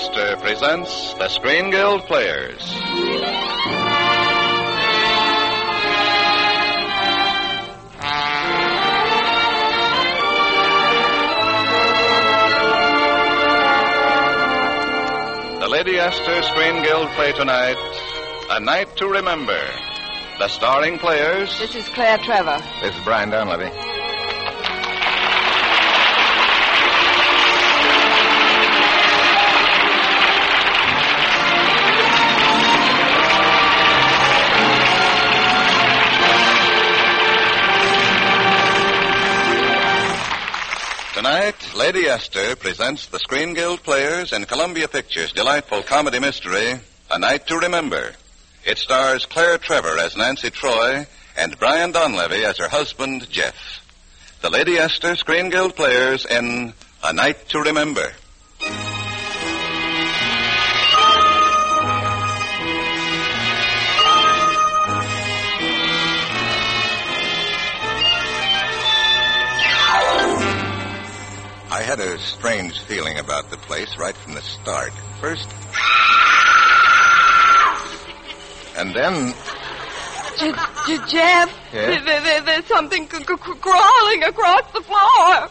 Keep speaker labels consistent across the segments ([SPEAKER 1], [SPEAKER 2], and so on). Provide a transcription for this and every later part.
[SPEAKER 1] Astor presents the Screen Guild Players. The Lady Astor Screen Guild play tonight, A Night to Remember. The starring players...
[SPEAKER 2] This is Claire Trevor.
[SPEAKER 3] This is Brian Donlevy.
[SPEAKER 1] Tonight, Lady Astor presents the Screen Guild Players in Columbia Pictures' delightful comedy mystery, A Night to Remember. It stars Claire Trevor as Nancy Troy and Brian Donlevy as her husband, Jeff. The Lady Astor Screen Guild Players in A Night to Remember.
[SPEAKER 3] I had a strange feeling about the place right from the start. First... And then...
[SPEAKER 2] Jeff,
[SPEAKER 3] Yes?
[SPEAKER 2] there's something crawling across the floor.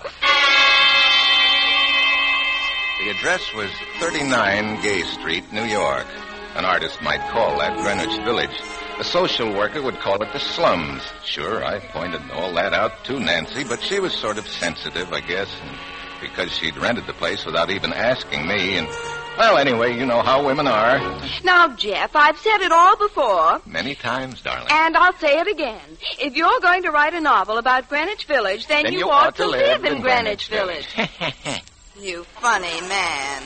[SPEAKER 3] The address was 39 Gay Street, New York. An artist might call that Greenwich Village. A social worker would call it the slums. Sure, I pointed all that out to Nancy, but she was sort of sensitive, I guess, and because she'd rented the place without even asking me, and, well, anyway, you know how women are.
[SPEAKER 2] Now, Jeff, I've said it all before.
[SPEAKER 3] Many times, darling.
[SPEAKER 2] And I'll say it again. If you're going to write a novel about Greenwich Village, then you ought to live in Greenwich Village. You funny man.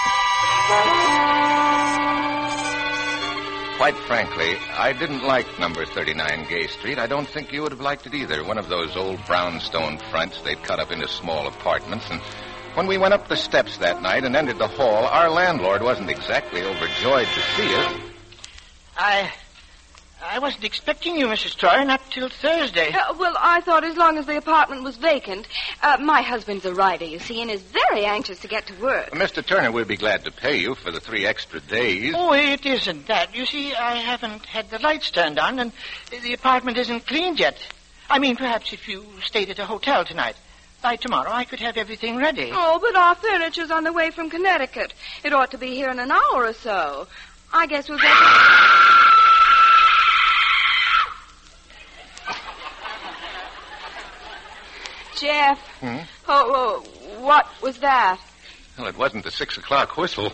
[SPEAKER 3] Quite frankly, I didn't like number 39 Gay Street. I don't think you would have liked it either. One of those old brownstone fronts they'd cut up into small apartments. And when we went up the steps that night and entered the hall, our landlord wasn't exactly overjoyed to see us.
[SPEAKER 4] I wasn't expecting you, Mrs. Troy, not till Thursday.
[SPEAKER 2] Well, I thought as long as the apartment was vacant. My husband's a writer, you see, and is very anxious to get to work.
[SPEAKER 3] Mr. Turner will be glad to pay you for the 3 extra days.
[SPEAKER 4] Oh, it isn't that. You see, I haven't had the lights turned on, and the apartment isn't cleaned yet. I mean, perhaps if you stayed at a hotel tonight. By tomorrow, I could have everything ready.
[SPEAKER 2] Oh, but our furniture's on the way from Connecticut. It ought to be here in an hour or so. I guess we'll get... Jeff. Oh, what was that?
[SPEAKER 3] Well, it wasn't the 6 o'clock whistle.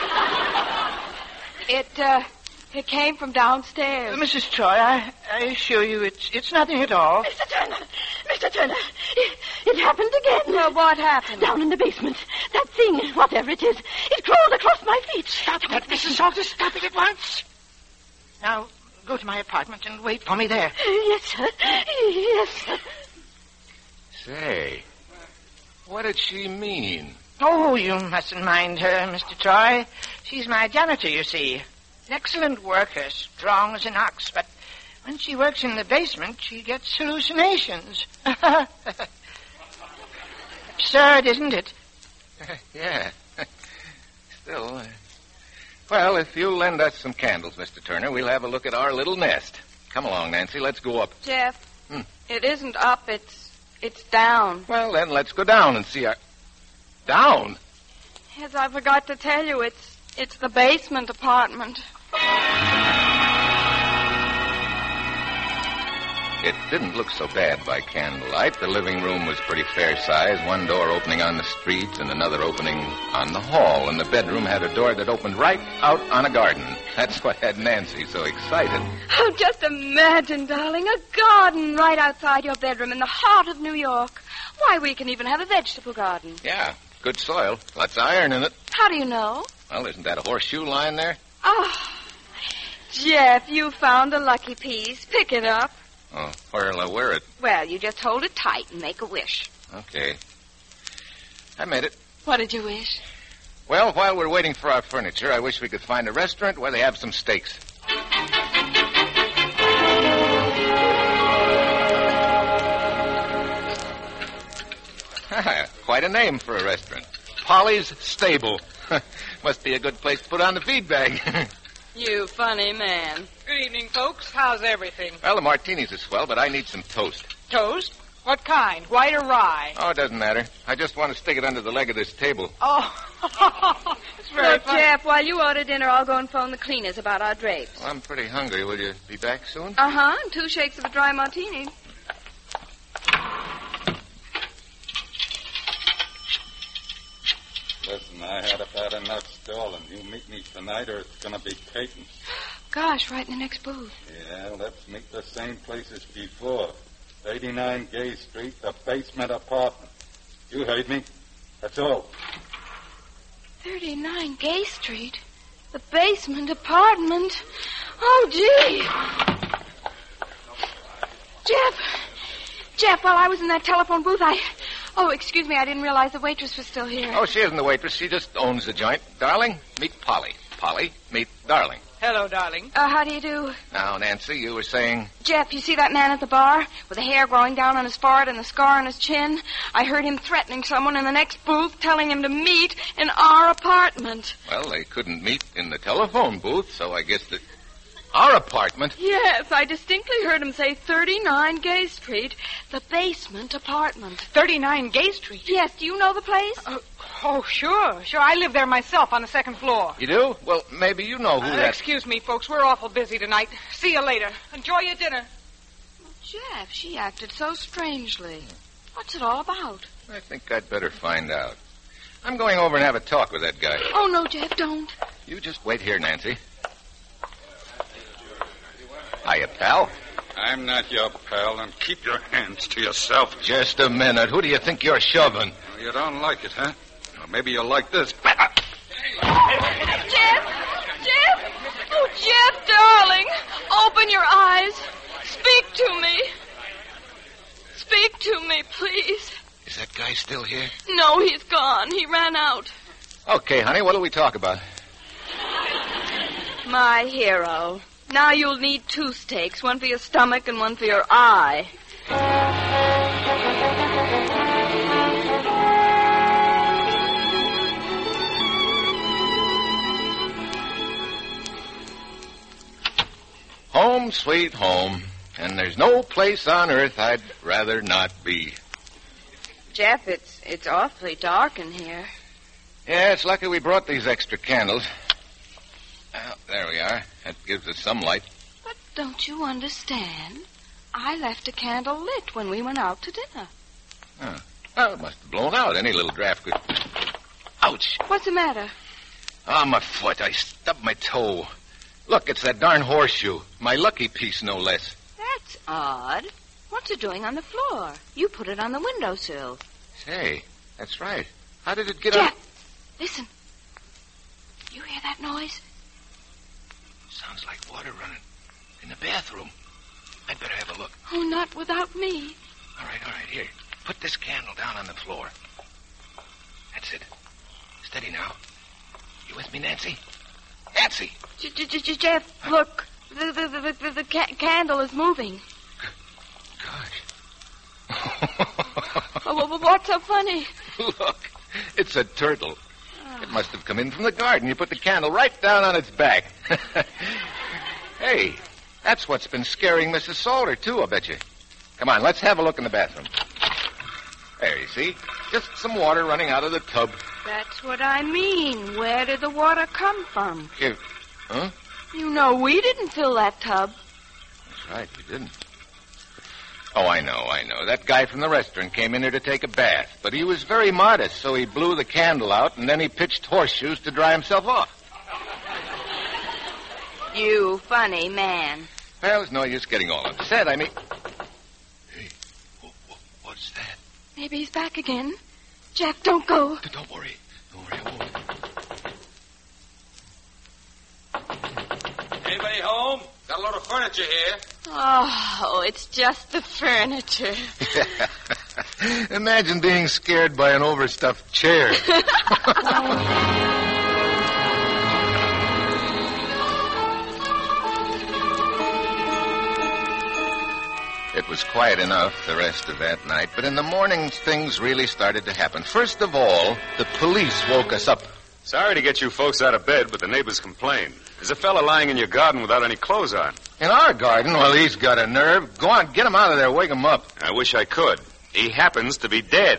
[SPEAKER 2] It came from downstairs.
[SPEAKER 4] Mrs. Troy, I assure you it's nothing at all.
[SPEAKER 5] Mr. Turner, it happened again.
[SPEAKER 2] Well, what happened?
[SPEAKER 5] Down in the basement. That thing, whatever it is, it crawled across my feet.
[SPEAKER 4] Stop that, Mrs. Salter. Stop it at once. Now, go to my apartment and wait for me there.
[SPEAKER 5] Yes, sir. Yes, sir.
[SPEAKER 3] Say, what did she mean?
[SPEAKER 4] Oh, you mustn't mind her, Mr. Troy. She's my janitor, you see. An excellent worker, strong as an ox, but when she works in the basement, she gets hallucinations. Absurd, isn't it?
[SPEAKER 3] Yeah. Still, well, if you'll lend us some candles, Mr. Turner, we'll have a look at our little nest. Come along, Nancy, let's go up.
[SPEAKER 2] Jeff, It isn't up, it's down.
[SPEAKER 3] Well, then, let's go down and see our... Down?
[SPEAKER 2] Yes, I forgot to tell you, it's the basement apartment.
[SPEAKER 3] It didn't look so bad by candlelight. The living room was pretty fair size, one door opening on the street and another opening on the hall. And the bedroom had a door that opened right out on a garden. That's what had Nancy so excited.
[SPEAKER 2] Oh, just imagine, darling, a garden right outside your bedroom in the heart of New York. Why, we can even have a vegetable garden.
[SPEAKER 3] Yeah, good soil. Lots of iron in it.
[SPEAKER 2] How do you know?
[SPEAKER 3] Well, isn't that a horseshoe lying there?
[SPEAKER 2] Oh, Jeff, you found a lucky piece. Pick it up.
[SPEAKER 3] Oh, where'll I wear it?
[SPEAKER 2] Well, you just hold it tight and make a wish.
[SPEAKER 3] Okay. I made it.
[SPEAKER 2] What did you wish?
[SPEAKER 3] Well, while we're waiting for our furniture, I wish we could find a restaurant where they have some steaks. Quite a name for a restaurant. Polly's Stable. Must be a good place to put on the feed bag.
[SPEAKER 2] You funny man.
[SPEAKER 6] Good evening, folks. How's everything?
[SPEAKER 3] Well, the martinis are swell, but I need some toast.
[SPEAKER 6] Toast? What kind? White or rye?
[SPEAKER 3] Oh, it doesn't matter. I just want to stick it under the leg of this table.
[SPEAKER 6] Oh, it's very
[SPEAKER 2] Look,
[SPEAKER 6] funny.
[SPEAKER 2] Jeff, while you order dinner, I'll go and phone the cleaners about our drapes.
[SPEAKER 3] Well, I'm pretty hungry. Will you be back soon?
[SPEAKER 2] Uh-huh, and 2 shakes of a dry martini.
[SPEAKER 7] Listen, I had about enough stalling. You meet me tonight or it's going to be Peyton's.
[SPEAKER 2] Gosh, right in the next booth.
[SPEAKER 7] Yeah, let's meet the same place as before. 89 Gay Street, the basement apartment. You heard me. That's all.
[SPEAKER 2] 39 Gay Street? The basement apartment? Oh, gee. Jeff, while I was in that telephone booth, Oh, excuse me, I didn't realize the waitress was still here.
[SPEAKER 3] Oh, she isn't the waitress. She just owns the joint. Darling, meet Polly. Polly, meet Darling.
[SPEAKER 6] Hello, darling.
[SPEAKER 2] How do you do?
[SPEAKER 3] Now, Nancy, you were saying...
[SPEAKER 2] Jeff, you see that man at the bar with the hair growing down on his forehead and the scar on his chin? I heard him threatening someone in the next booth, telling him to meet in our apartment.
[SPEAKER 3] Well, they couldn't meet in the telephone booth, so I guess that... Our apartment?
[SPEAKER 2] Yes, I distinctly heard him say 39 Gay Street, the basement apartment.
[SPEAKER 6] 39 Gay Street?
[SPEAKER 2] Yes, do you know the place?
[SPEAKER 6] Sure. I live there myself on the 2nd floor.
[SPEAKER 3] You do? Well, maybe you know who that...
[SPEAKER 6] Excuse me, folks. We're awful busy tonight. See you later. Enjoy your dinner.
[SPEAKER 2] Jeff, she acted so strangely. What's it all about?
[SPEAKER 3] I think I'd better find out. I'm going over and have a talk with that guy.
[SPEAKER 2] Oh, no, Jeff, don't.
[SPEAKER 3] You just wait here, Nancy. Hiya, pal.
[SPEAKER 7] I'm not your pal, and keep your hands to yourself.
[SPEAKER 3] Just a minute. Who do you think you're shoving?
[SPEAKER 7] You don't like it, huh? Well, maybe you'll like this.
[SPEAKER 2] Jeff! Oh, Jeff, darling, open your eyes. Speak to me. Speak to me, please.
[SPEAKER 3] Is that guy still here?
[SPEAKER 2] No, he's gone. He ran out.
[SPEAKER 3] Okay, honey, what'll we talk about?
[SPEAKER 2] My hero. Now you'll need 2 steaks, one for your stomach and one for your eye.
[SPEAKER 3] Home, sweet home. And there's no place on earth I'd rather not be.
[SPEAKER 2] Jeff, it's awfully dark in here.
[SPEAKER 3] Yeah, it's lucky we brought these extra candles. Well, there we are. That gives us some light.
[SPEAKER 2] But don't you understand? I left a candle lit when we went out to dinner.
[SPEAKER 3] Huh. Well, it must have blown out. Any little draft could... Ouch!
[SPEAKER 2] What's the matter?
[SPEAKER 3] Oh, my foot. I stubbed my toe. Look, it's that darn horseshoe. My lucky piece, no less.
[SPEAKER 2] That's odd. What's it doing on the floor? You put it on the windowsill.
[SPEAKER 3] Say, that's right. How did it get
[SPEAKER 2] Jeff,
[SPEAKER 3] up?
[SPEAKER 2] listen. You hear that noise?
[SPEAKER 3] Sounds like water running in the bathroom. I'd better have a look.
[SPEAKER 2] Oh, not without me.
[SPEAKER 3] All right, here. Put this candle down on the floor. That's it. Steady now. You with me, Nancy? Nancy!
[SPEAKER 2] Jeff, look. The candle is moving.
[SPEAKER 3] Gosh.
[SPEAKER 2] What's so funny?
[SPEAKER 3] Look, it's a turtle. It must have come in from the garden. You put the candle right down on its back. Hey, that's what's been scaring Mrs. Salter, too, I bet you. Come on, let's have a look in the bathroom. There, you see? Just some water running out of the tub.
[SPEAKER 2] That's what I mean. Where did the water come from?
[SPEAKER 3] Here. Huh?
[SPEAKER 2] You know we didn't fill that tub.
[SPEAKER 3] That's right, we didn't. Oh, I know. That guy from the restaurant came in here to take a bath, but he was very modest, so he blew the candle out, and then he pitched horseshoes to dry himself off.
[SPEAKER 2] You funny man.
[SPEAKER 3] Well, there's no use getting all upset. I mean... Hey, what's that?
[SPEAKER 2] Maybe he's back again. Jeff, don't go.
[SPEAKER 3] Don't worry, I won't.
[SPEAKER 7] Anybody home? Got a lot of furniture here.
[SPEAKER 2] Oh, it's just the furniture.
[SPEAKER 3] Imagine being scared by an overstuffed chair. It was quiet enough the rest of that night, but in the morning things really started to happen. First of all, the police woke us up.
[SPEAKER 8] Sorry to get you folks out of bed, but the neighbors complain. There's a fella lying in your garden without any clothes on.
[SPEAKER 3] In our garden? Well, he's got a nerve. Go on, get him out of there. Wake him up.
[SPEAKER 8] I wish I could. He happens to be dead.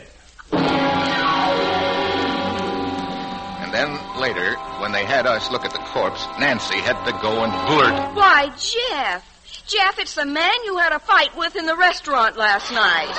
[SPEAKER 3] And then later, when they had us look at the corpse, Nancy had to go and blurt.
[SPEAKER 2] Why, Jeff. Jeff, it's the man you had a fight with in the restaurant last night.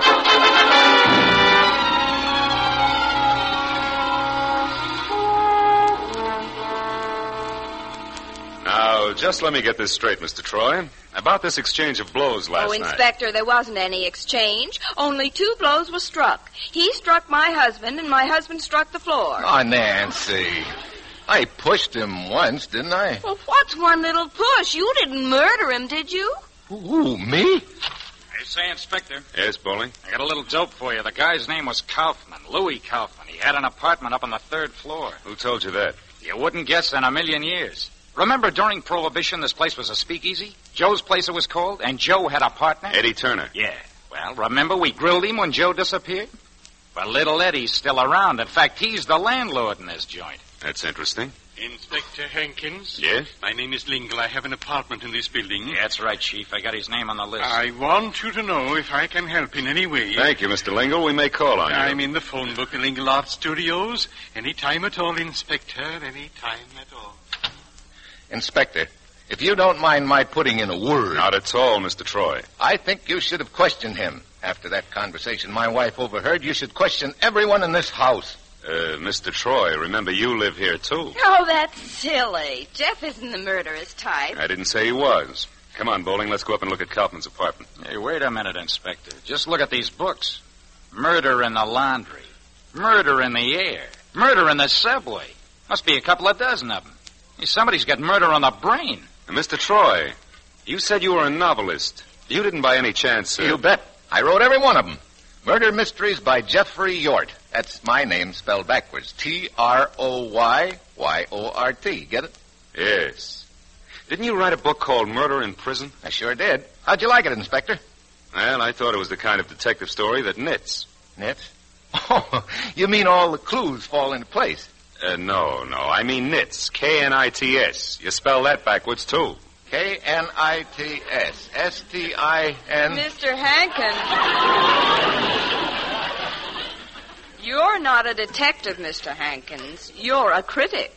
[SPEAKER 8] Now, just let me get this straight, Mr. Troy. About this exchange of blows last night.
[SPEAKER 2] Inspector, there wasn't any exchange. Only 2 blows were struck. He struck my husband, and my husband struck the floor.
[SPEAKER 3] Oh, Nancy. I pushed him once, didn't I?
[SPEAKER 2] Well, what's one little push? You didn't murder him, did you?
[SPEAKER 3] Ooh, me?
[SPEAKER 9] Hey, say, Inspector.
[SPEAKER 8] Yes, Bowling?
[SPEAKER 9] I got a little dope for you. The guy's name was Kaufman, Louis Kaufman. He had an apartment up on the 3rd floor.
[SPEAKER 8] Who told you that?
[SPEAKER 9] You wouldn't guess in a million years. Remember during Prohibition, this place was a speakeasy? Joe's place it was called, and Joe had a partner?
[SPEAKER 8] Eddie Turner.
[SPEAKER 9] Yeah. Well, remember we grilled him when Joe disappeared? Well, little Eddie's still around. In fact, he's the landlord in this joint.
[SPEAKER 8] That's interesting.
[SPEAKER 10] Inspector Hankins?
[SPEAKER 8] Yes?
[SPEAKER 10] My name is Lingle. I have an apartment in this building.
[SPEAKER 9] Yeah, that's right, Chief. I got his name on the list.
[SPEAKER 10] I want you to know if I can help in any way.
[SPEAKER 8] Thank you, Mr. Lingle. We may call on you.
[SPEAKER 10] I'm in the phone book, the Lingle Art Studios. Any time at all, Inspector. Any time at all.
[SPEAKER 3] Inspector, if you don't mind my putting in a word...
[SPEAKER 8] Not at all, Mr. Troy.
[SPEAKER 3] I think you should have questioned him. After that conversation my wife overheard, you should question everyone in this house.
[SPEAKER 8] Mr. Troy, remember you live here, too.
[SPEAKER 2] Oh, that's silly. Jeff isn't the murderous type.
[SPEAKER 8] I didn't say he was. Come on, Bowling, let's go up and look at Kaufman's apartment.
[SPEAKER 9] Hey, wait a minute, Inspector. Just look at these books. Murder in the laundry. Murder in the air. Murder in the subway. Must be a couple of dozen of them. Hey, somebody's got murder on the brain.
[SPEAKER 8] Mr. Troy, you said you were a novelist. You didn't by any chance...
[SPEAKER 3] You bet. I wrote every one of them. Murder Mysteries by Jeffrey Yort. That's my name spelled backwards. Troyyort. Get it?
[SPEAKER 8] Yes. Didn't you write a book called Murder in Prison?
[SPEAKER 3] I sure did. How'd you like it, Inspector?
[SPEAKER 8] Well, I thought it was the kind of detective story that knits.
[SPEAKER 3] Knits? Oh, you mean all the clues fall into place?
[SPEAKER 8] No. I mean knits. K-N-I-T-S. You spell that backwards, too.
[SPEAKER 3] K-N-I-T-S. S-T-I-N...
[SPEAKER 2] Mr. Hankins. You're not a detective, Mr. Hankins. You're a critic.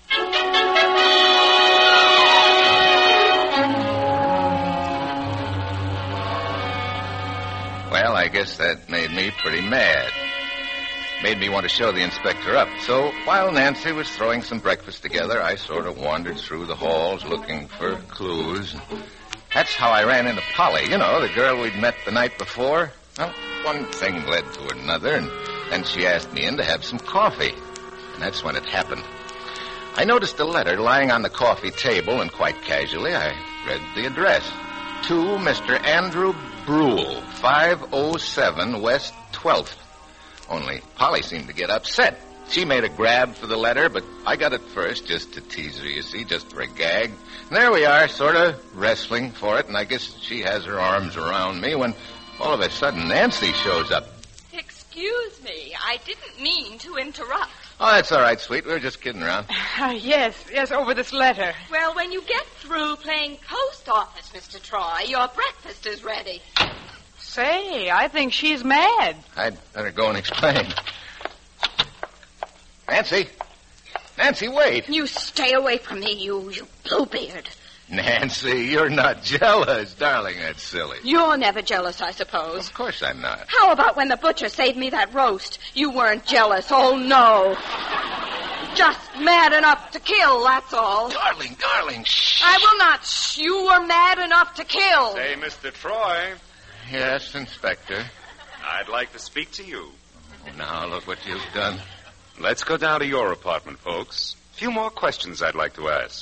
[SPEAKER 3] Well, I guess that made me pretty mad. Made me want to show the inspector up. So while Nancy was throwing some breakfast together, I sort of wandered through the halls looking for clues. That's how I ran into Polly, you know, the girl we'd met the night before. Well, one thing led to another, and then she asked me in to have some coffee. And that's when it happened. I noticed a letter lying on the coffee table, and quite casually I read the address. To Mr. Andrew Brule, 507 West 12th. Only Polly seemed to get upset. She made a grab for the letter, but I got it first just to tease her, you see, just for a gag. And there we are, sort of wrestling for it, and I guess she has her arms around me when all of a sudden Nancy shows up.
[SPEAKER 2] Excuse me. I didn't mean to interrupt.
[SPEAKER 3] Oh, that's all right, sweet. We were just kidding around.
[SPEAKER 6] Yes, over this letter.
[SPEAKER 2] Well, when you get through playing post office, Mr. Troy, your breakfast is ready.
[SPEAKER 6] Say, I think she's mad.
[SPEAKER 3] I'd better go and explain. Nancy, wait.
[SPEAKER 2] You stay away from me, you bluebeard.
[SPEAKER 3] Nancy, you're not jealous. Darling, that's silly.
[SPEAKER 2] You're never jealous, I suppose.
[SPEAKER 3] Of course I'm not.
[SPEAKER 2] How about when the butcher saved me that roast? You weren't jealous. Oh, no. Just mad enough to kill, that's all.
[SPEAKER 3] Darling, shh.
[SPEAKER 2] I will not shh. You were mad enough to kill.
[SPEAKER 8] Say, Mr. Troy.
[SPEAKER 3] Yes, Inspector.
[SPEAKER 8] I'd like to speak to you.
[SPEAKER 3] Oh, now, look what you've done.
[SPEAKER 8] Let's go down to your apartment, folks. A few more questions I'd like to ask.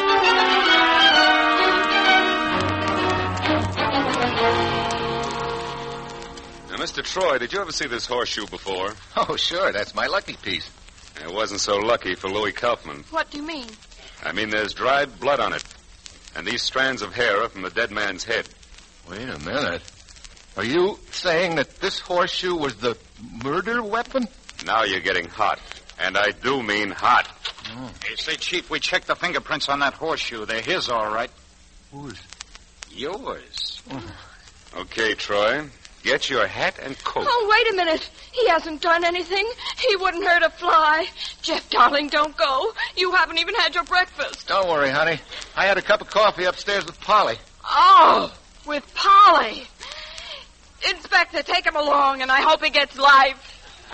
[SPEAKER 8] Now, Mr. Troy, did you ever see this horseshoe before?
[SPEAKER 3] Oh, sure. That's my lucky piece.
[SPEAKER 8] It wasn't so lucky for Louis Kaufman.
[SPEAKER 2] What do you mean?
[SPEAKER 8] I mean, there's dried blood on it. And these strands of hair are from the dead man's head.
[SPEAKER 3] Wait a minute. Are you saying that this horseshoe was the murder weapon?
[SPEAKER 8] Now you're getting hot. And I do mean hot.
[SPEAKER 9] Hey, say, Chief, we checked the fingerprints on that horseshoe. They're his, all right.
[SPEAKER 7] Whose?
[SPEAKER 9] Yours.
[SPEAKER 8] Okay, Troy. Get your hat and coat.
[SPEAKER 2] Oh, wait a minute. He hasn't done anything. He wouldn't hurt a fly. Jeff, darling, don't go. You haven't even had your breakfast.
[SPEAKER 3] Don't worry, honey. I had a cup of coffee upstairs with Polly.
[SPEAKER 2] Oh, with Polly. Inspector, take him along, and I hope he gets life.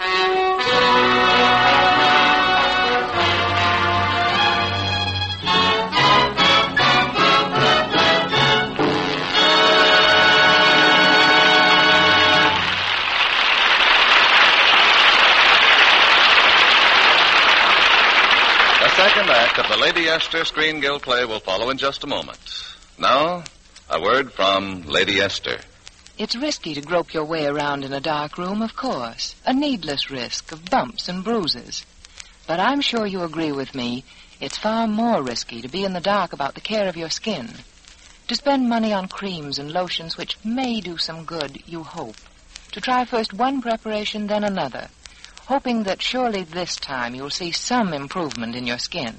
[SPEAKER 1] The second act of the Lady Esther Screen Guild play will follow in just a moment. Now, a word from Lady Esther.
[SPEAKER 11] It's risky to grope your way around in a dark room, of course. A needless risk of bumps and bruises. But I'm sure you agree with me, it's far more risky to be in the dark about the care of your skin. To spend money on creams and lotions which may do some good, you hope. To try first one preparation, then another, hoping that surely this time you'll see some improvement in your skin.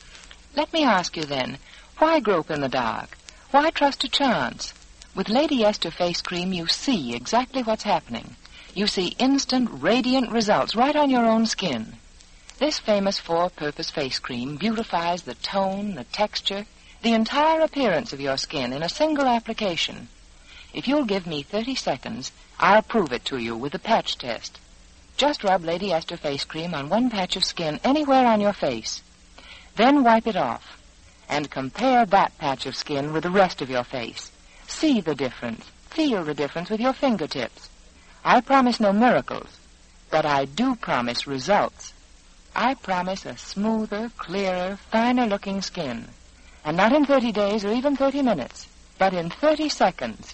[SPEAKER 11] Let me ask you then, why grope in the dark? Why trust to chance? With Lady Esther Face Cream, you see exactly what's happening. You see instant, radiant results right on your own skin. This famous four-purpose face cream beautifies the tone, the texture, the entire appearance of your skin in a single application. If you'll give me 30 seconds, I'll prove it to you with a patch test. Just rub Lady Esther Face Cream on one patch of skin anywhere on your face. Then wipe it off and compare that patch of skin with the rest of your face. See the difference. Feel the difference with your fingertips. I promise no miracles, but I do promise results. I promise a smoother, clearer, finer-looking skin. And not in 30 days or even 30 minutes, but in 30 seconds.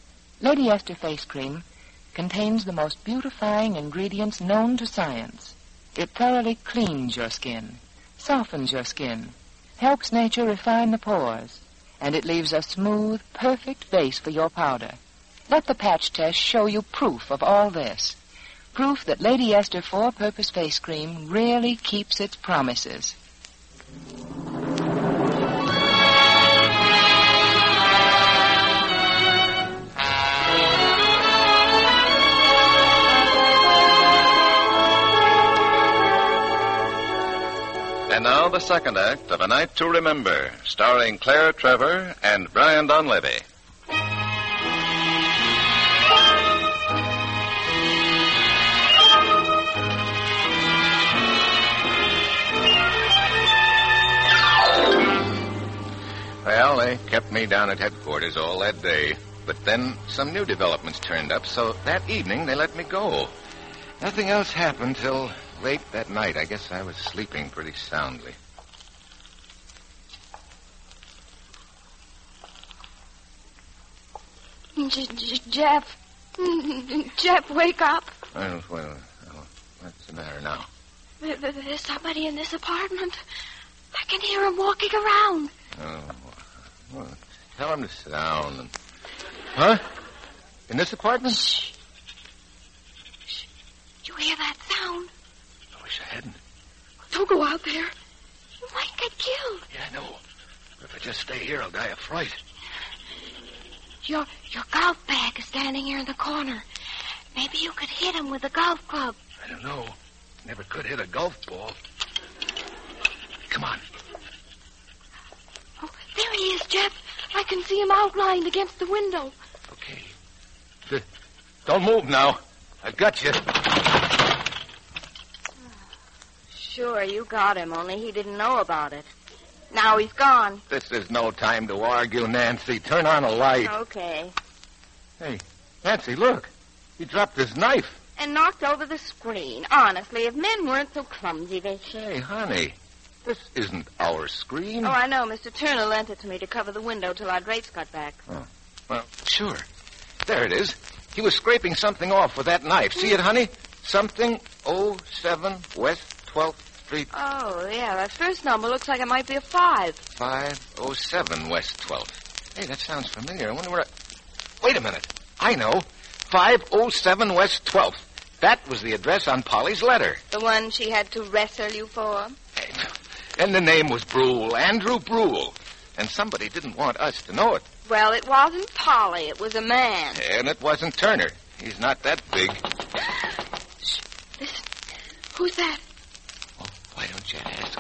[SPEAKER 11] Lady Esther Face Cream contains the most beautifying ingredients known to science. It thoroughly cleans your skin, softens your skin, helps nature refine the pores, and it leaves a smooth, perfect base for your powder. Let the patch test show you proof of all this. Proof that Lady Esther Four-Purpose Face Cream really keeps its promises.
[SPEAKER 1] And now the second act of A Night to Remember, starring Claire Trevor and Brian Donlevy.
[SPEAKER 3] Well, they kept me down at headquarters all that day. But then some new developments turned up, so that evening they let me go. Nothing else happened till late that night. I guess I was sleeping pretty soundly.
[SPEAKER 2] Jeff. Jeff, wake up.
[SPEAKER 3] Well, what's the matter now?
[SPEAKER 2] There's somebody in this apartment. I can hear him walking around.
[SPEAKER 3] Oh, well, tell him to sit down. Huh? In this apartment?
[SPEAKER 2] Shh. You hear that sound?
[SPEAKER 3] I wish I hadn't.
[SPEAKER 2] Don't go out there. You might get killed.
[SPEAKER 3] Yeah, I know. But if I just stay here, I'll die of fright.
[SPEAKER 2] Your golf bag is standing here in the corner. Maybe you could hit him with a golf club.
[SPEAKER 3] I don't know. Never could hit a golf ball. Come on.
[SPEAKER 2] Oh, there he is, Jeff. I can see him outlined against the window.
[SPEAKER 3] Okay. Don't move now. I've got you.
[SPEAKER 2] Sure, you got him, only he didn't know about it. Now he's gone.
[SPEAKER 3] This is no time to argue, Nancy. Turn on a light.
[SPEAKER 2] Okay.
[SPEAKER 3] Hey, Nancy, look. He dropped his knife.
[SPEAKER 2] And knocked over the screen. Honestly, if men weren't so clumsy, they...
[SPEAKER 3] Hey, honey, this isn't our screen.
[SPEAKER 2] Oh, I know. Mr. Turner lent it to me to cover the window till our drapes got back.
[SPEAKER 3] Oh, well, sure. There it is. He was scraping something off with that knife. See it, honey? Something 07 West 12th Street.
[SPEAKER 2] Oh, yeah. That first number looks like it might be a 5.
[SPEAKER 3] 507 West 12th. Hey, that sounds familiar. I wonder where... Wait a minute. I know. 507 West 12th. That was the address on Polly's letter.
[SPEAKER 2] The one she had to wrestle you for?
[SPEAKER 3] And the name was Brule, Andrew Brule. And somebody didn't want us to know it.
[SPEAKER 2] Well, it wasn't Polly. It was a man.
[SPEAKER 3] And it wasn't Turner. He's not that big.
[SPEAKER 2] Shh, listen. Who's that?
[SPEAKER 3] Well, why don't you ask?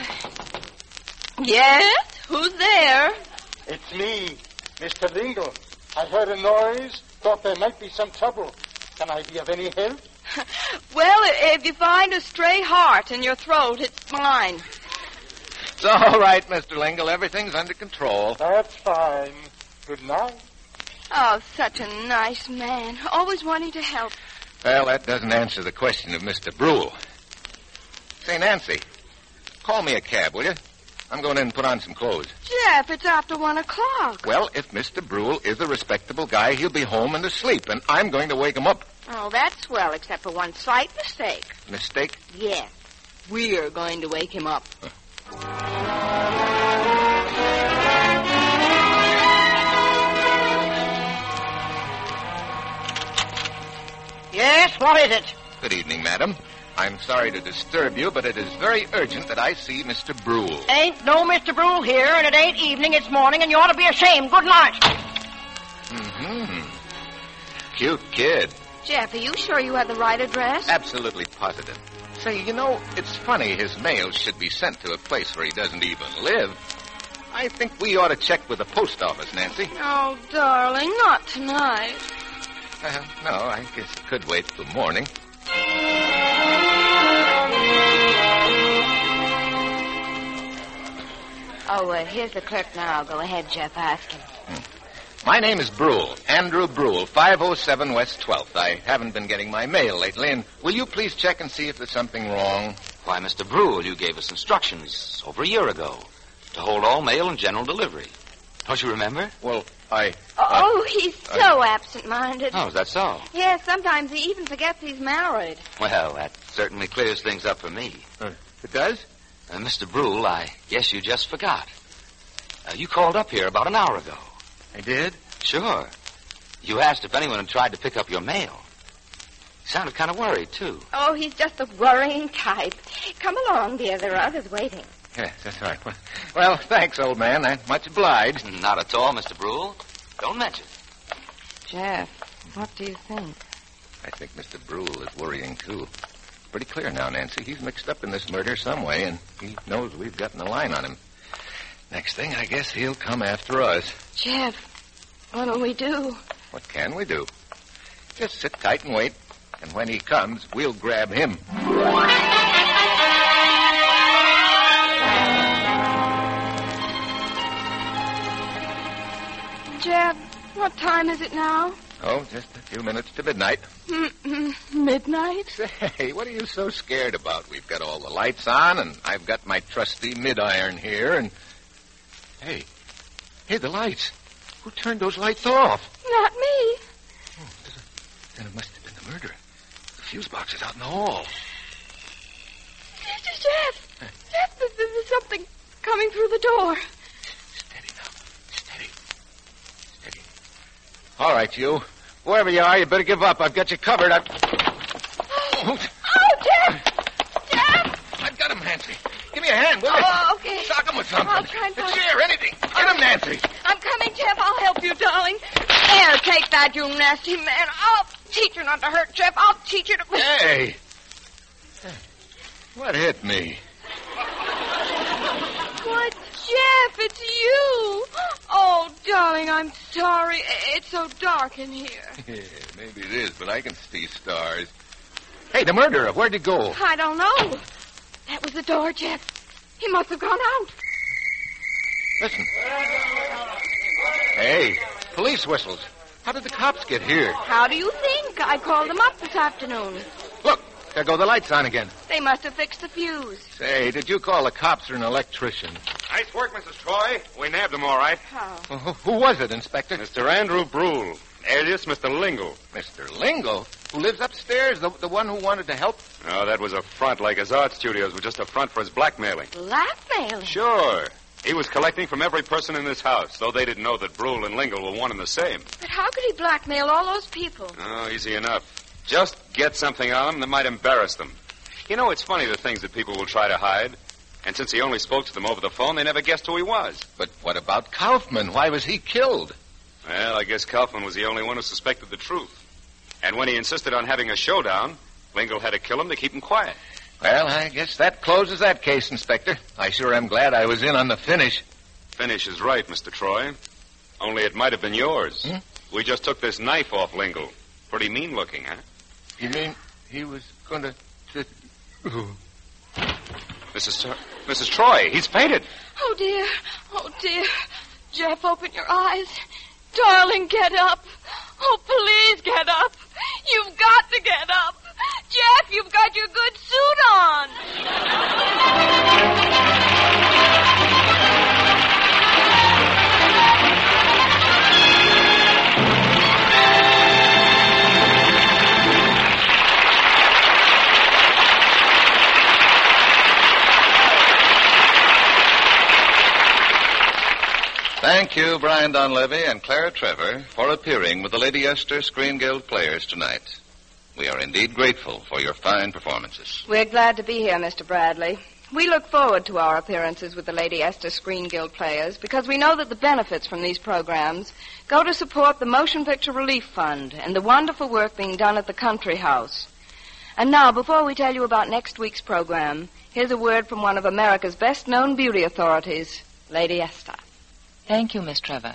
[SPEAKER 2] Yes? Who's there?
[SPEAKER 10] It's me, Mr. Lingle. I heard a noise, thought there might be some trouble. Can I be of any help?
[SPEAKER 2] Well, if you find a stray heart in your throat, it's mine.
[SPEAKER 3] It's all right, Mr. Lingle. Everything's under control.
[SPEAKER 10] That's fine. Good night.
[SPEAKER 2] Oh, such a nice man. Always wanting to help.
[SPEAKER 3] Well, that doesn't answer the question of Mr. Brule. Say, Nancy, call me a cab, will you? I'm going in and put on some clothes.
[SPEAKER 2] Jeff, it's after 1 o'clock.
[SPEAKER 3] Well, if Mr. Brule is a respectable guy, he'll be home and asleep, and I'm going to wake him up.
[SPEAKER 2] Oh, that's swell, except for one slight mistake.
[SPEAKER 3] Mistake?
[SPEAKER 2] Yes. We're going to wake him up.
[SPEAKER 4] Yes, what is it?
[SPEAKER 3] Good evening, madam. I'm sorry to disturb you, but it is very urgent that I see Mr. Brule.
[SPEAKER 4] Ain't no Mr. Brule here, and it ain't evening, it's morning, and you ought to be ashamed. Good night.
[SPEAKER 3] Mm-hmm. Cute kid.
[SPEAKER 2] Jeff, are you sure you have the right address?
[SPEAKER 3] Absolutely positive. Say, you know, it's funny his mail should be sent to a place where he doesn't even live. I think we ought to check with the post office, Nancy.
[SPEAKER 2] Oh, darling, not tonight.
[SPEAKER 3] No, I guess it could wait till morning.
[SPEAKER 2] Oh, here's the clerk now. Go ahead, Jeff. Ask him.
[SPEAKER 3] My name is Brule, Andrew Brule, 507 West 12th. I haven't been getting my mail lately, and will you please check and see if there's something wrong?
[SPEAKER 9] Why, Mr. Brule, you gave us instructions over a year ago to hold all mail and general delivery. Don't you remember?
[SPEAKER 3] Well,
[SPEAKER 2] Oh, he's so absent-minded.
[SPEAKER 9] Oh, is that so?
[SPEAKER 2] Yes, sometimes he even forgets he's married.
[SPEAKER 9] Well, that certainly clears things up for me.
[SPEAKER 3] It does?
[SPEAKER 9] Mr. Brule, I guess you just forgot. You called up here about an hour ago.
[SPEAKER 3] I did?
[SPEAKER 9] Sure. You asked if anyone had tried to pick up your mail. You sounded kind of worried, too.
[SPEAKER 2] Oh, he's just a worrying type. Come along, dear. There are others waiting.
[SPEAKER 3] Yes, that's right. Well, thanks, old man. I'm much obliged.
[SPEAKER 9] Not at all, Mr. Brule. Don't mention it.
[SPEAKER 2] Jeff, what do you think?
[SPEAKER 3] I think Mr. Brule is worrying, too. Pretty clear now, Nancy. He's mixed up in this murder some way, and he knows we've gotten a line on him. Next thing, I guess he'll come after us.
[SPEAKER 2] Jeff, what'll we do?
[SPEAKER 3] What can we do? Just sit tight and wait, and when he comes, we'll grab him.
[SPEAKER 2] Jeff, what time is it now?
[SPEAKER 3] Oh, just a few minutes to midnight.
[SPEAKER 2] Midnight?
[SPEAKER 3] Say, what are you so scared about? We've got all the lights on, and I've got my trusty mid-iron here, and... Hey, the lights. Who turned those lights off?
[SPEAKER 2] Not me.
[SPEAKER 3] Oh, then it must have been the murderer. The fuse box is out in the hall.
[SPEAKER 2] Jeff, there's something coming through the door.
[SPEAKER 3] Steady now. Steady. All right, you. Whoever you are, you better give up. I've got you covered.
[SPEAKER 2] Oh, Jeff!
[SPEAKER 3] I've got him, Nancy. Give me a hand, will you?
[SPEAKER 2] Oh, okay.
[SPEAKER 3] Sock him with something.
[SPEAKER 2] I'll try and
[SPEAKER 3] A
[SPEAKER 2] find
[SPEAKER 3] chair, anything. Get him, Nancy.
[SPEAKER 2] I'm coming, Jeff. I'll help you, darling. There, take that, you nasty man. I'll teach you not to hurt Jeff. I'll teach you to...
[SPEAKER 3] Hey. What hit me?
[SPEAKER 2] What, Jeff? It's you. Oh, darling, I'm sorry. It's so dark in here.
[SPEAKER 3] Yeah, maybe it is, but I can see stars. Hey, the murderer, where'd he go?
[SPEAKER 2] I don't know. That was the door, Jeff. He must have gone out.
[SPEAKER 3] Listen. Hey, police whistles. How did the cops get here?
[SPEAKER 2] How do you think? I called them up this afternoon.
[SPEAKER 3] Look, there go the lights on again.
[SPEAKER 2] They must have fixed the fuse.
[SPEAKER 3] Say, did you call the cops or an electrician?
[SPEAKER 8] Nice work, Mrs. Troy. We nabbed him all right.
[SPEAKER 2] How?
[SPEAKER 3] Well, who was it, Inspector?
[SPEAKER 8] Mr. Andrew Brule, alias Mr. Lingle.
[SPEAKER 3] Mr. Lingle? Who lives upstairs? The one who wanted to help?
[SPEAKER 8] No, that was a front, like his art studios were just a front for his blackmailing.
[SPEAKER 2] Blackmailing?
[SPEAKER 8] Sure. He was collecting from every person in this house, though they didn't know that Brule and Lingle were one and the same.
[SPEAKER 2] But how could he blackmail all those people?
[SPEAKER 8] Oh, easy enough. Just get something on them that might embarrass them. You know, it's funny the things that people will try to hide. And since he only spoke to them over the phone, they never guessed who he was.
[SPEAKER 3] But what about Kaufman? Why was he killed?
[SPEAKER 8] Well, I guess Kaufman was the only one who suspected the truth. And when he insisted on having a showdown, Lingle had to kill him to keep him quiet.
[SPEAKER 3] Well, I guess that closes that case, Inspector. I sure am glad I was in on the finish.
[SPEAKER 8] Finish is right, Mr. Troy. Only it might have been yours. We just took this knife off Lingle. Pretty mean-looking, huh?
[SPEAKER 3] You mean he was going to...
[SPEAKER 8] Mrs. Troy, he's fainted.
[SPEAKER 2] Oh, dear. Oh, dear. Jeff, open your eyes. Darling, get up. Oh, please get up. You've got to get up. Jeff, you've got your good suit on.
[SPEAKER 1] Thank you, Brian Donlevy and Clara Trevor, for appearing with the Lady Esther Screen Guild players tonight. We are indeed grateful for your fine performances.
[SPEAKER 2] We're glad to be here, Mr. Bradley. We look forward to our appearances with the Lady Esther Screen Guild players because we know that the benefits from these programs go to support the Motion Picture Relief Fund and the wonderful work being done at the Country House. And now, before we tell you about next week's program, here's a word from one of America's best-known beauty authorities, Lady Esther.
[SPEAKER 11] Thank you, Miss Trevor.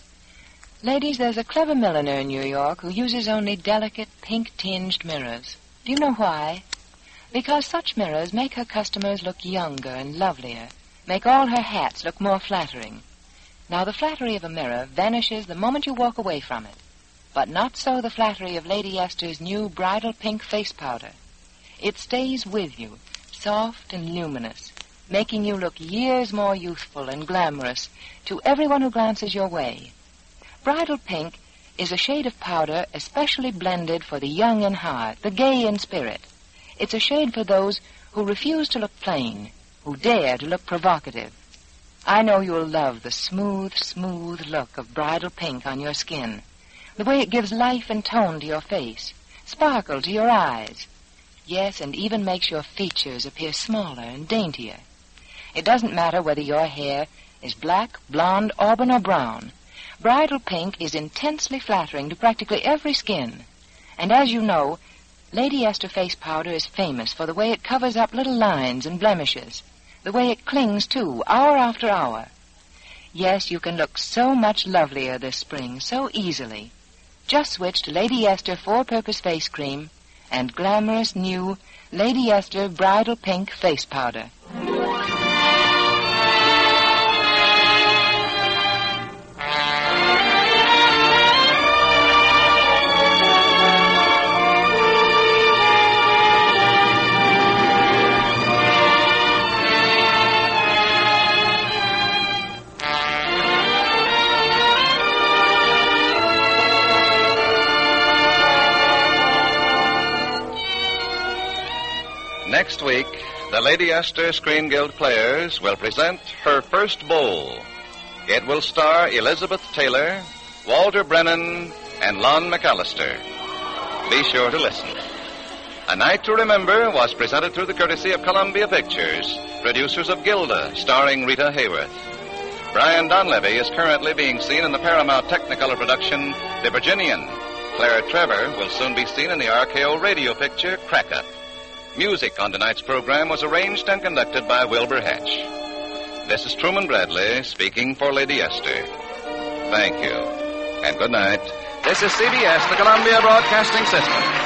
[SPEAKER 11] Ladies, there's a clever milliner in New York who uses only delicate, pink-tinged mirrors. Do you know why? Because such mirrors make her customers look younger and lovelier, make all her hats look more flattering. Now, the flattery of a mirror vanishes the moment you walk away from it. But not so the flattery of Lady Esther's new bridal pink face powder. It stays with you, soft and luminous, making you look years more youthful and glamorous to everyone who glances your way. Bridal pink is a shade of powder especially blended for the young in heart, the gay in spirit. It's a shade for those who refuse to look plain, who dare to look provocative. I know you'll love the smooth, smooth look of bridal pink on your skin, the way it gives life and tone to your face, sparkle to your eyes. Yes, and even makes your features appear smaller and daintier. It doesn't matter whether your hair is black, blonde, auburn, or brown. Bridal pink is intensely flattering to practically every skin. And as you know, Lady Esther face powder is famous for the way it covers up little lines and blemishes, the way it clings, too, hour after hour. Yes, you can look so much lovelier this spring, so easily. Just switch to Lady Esther Four-Purpose Face Cream and glamorous new Lady Esther Bridal Pink Face Powder.
[SPEAKER 1] Next week, the Lady Esther Screen Guild players will present Her First Bowl. It will star Elizabeth Taylor, Walter Brennan, and Lon McAllister. Be sure to listen. A Night to Remember was presented through the courtesy of Columbia Pictures, producers of Gilda, starring Rita Hayworth. Brian Donlevy is currently being seen in the Paramount Technicolor production, The Virginian. Clara Trevor will soon be seen in the RKO radio picture, Crack-Up. Music on tonight's program was arranged and conducted by Wilbur Hatch. This is Truman Bradley speaking for Lady Esther. Thank you, and good night. This is CBS, the Columbia Broadcasting System.